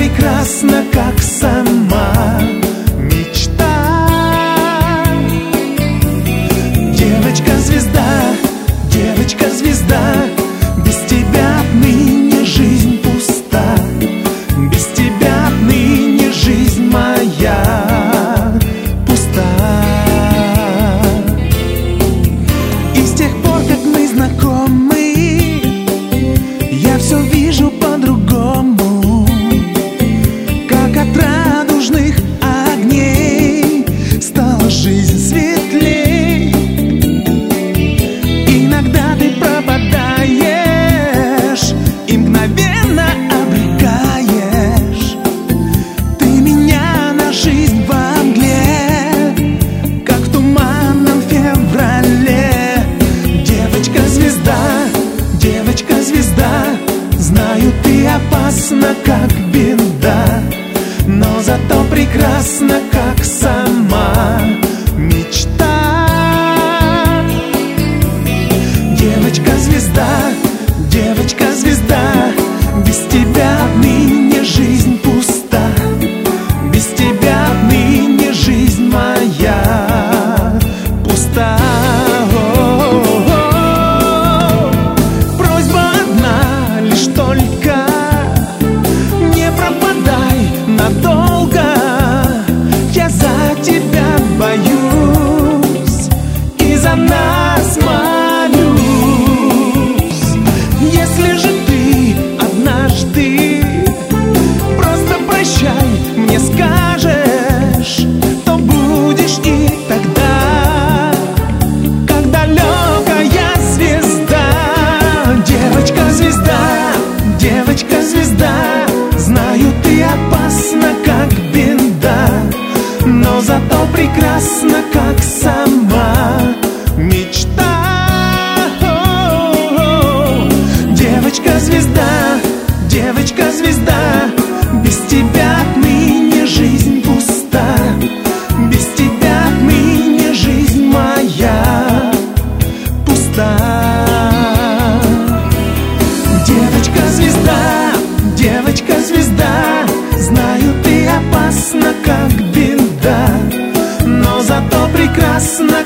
прекрасна, как сама мечта. Девочка-звезда, девочка-звезда, без тебя отныне жизнь пуста. Без тебя отныне жизнь моя пуста. И с тех пор, как мы знакомы, я все вижу по-другому. Как от радужных огней стала жизнь светлей. Иногда ты пропадаешь и мгновенно обрекаешь ты меня на жизнь во мгле, как в туманном феврале. Девочка-звезда, девочка-звезда, знаю, ты опасна, как беда, но зато прекрасна, как сама мечта. Девочка-звезда, девочка-звезда, без тебя отныне жизнь пуста. Без тебя отныне жизнь моя пуста. Просьба одна лишь только: не пропадай надолго. Я за тебя боюсь и за нас молюсь. Если же ты однажды просто прощай мне скажешь, то будешь и тогда, как далекая звезда. Девочка-звезда, девочка-звезда, знаю, ты опасна, как беда, но зато прекрасна, как сама мечта. Девочка-звезда, девочка-звезда, без тебя отныне жизнь пуста. Без тебя отныне жизнь моя пуста. Девочка-звезда, девочка-звезда, знаю, ты опасна, как беда, но зато прекрасна,